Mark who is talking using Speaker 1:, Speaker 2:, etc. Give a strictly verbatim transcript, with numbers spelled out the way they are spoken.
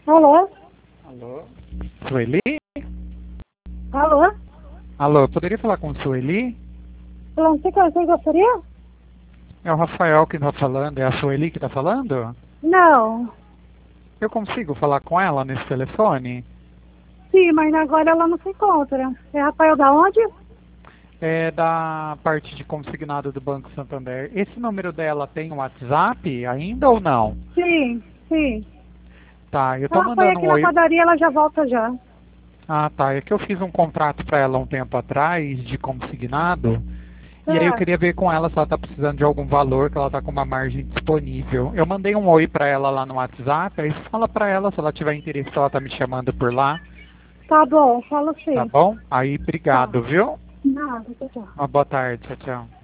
Speaker 1: Alô?
Speaker 2: Alô? Sueli?
Speaker 1: Alô?
Speaker 2: Alô, eu poderia falar com Sueli?
Speaker 1: Não sei quem você gostaria?
Speaker 2: É o Rafael que está falando, é a Sueli que está falando?
Speaker 1: Não.
Speaker 2: Eu consigo falar com ela nesse telefone?
Speaker 1: Sim, mas agora ela não se encontra. É Rafael da onde?
Speaker 2: É da parte de consignado do Banco Santander. Esse número dela tem um WhatsApp ainda ou não?
Speaker 1: Sim, sim.
Speaker 2: Tá, eu tô
Speaker 1: Ela foi
Speaker 2: mandando
Speaker 1: aqui
Speaker 2: um
Speaker 1: na
Speaker 2: oi.
Speaker 1: padaria, ela já volta já.
Speaker 2: Ah, tá. É que eu fiz um contrato para ela um tempo atrás de consignado. E aí eu
Speaker 1: Tá,
Speaker 2: queria ver com ela se ela tá precisando de algum valor, que ela tá com uma margem disponível. Eu mandei um oi para ela lá no WhatsApp, aí fala para ela se ela tiver interesse, se ela tá me chamando por lá,
Speaker 1: tá bom, falo
Speaker 2: tá
Speaker 1: sim.
Speaker 2: bom? Aí,
Speaker 1: Tá.
Speaker 2: obrigado, viu?
Speaker 1: Nada, tchau, tchau.
Speaker 2: Uma boa tarde, tchau, tchau.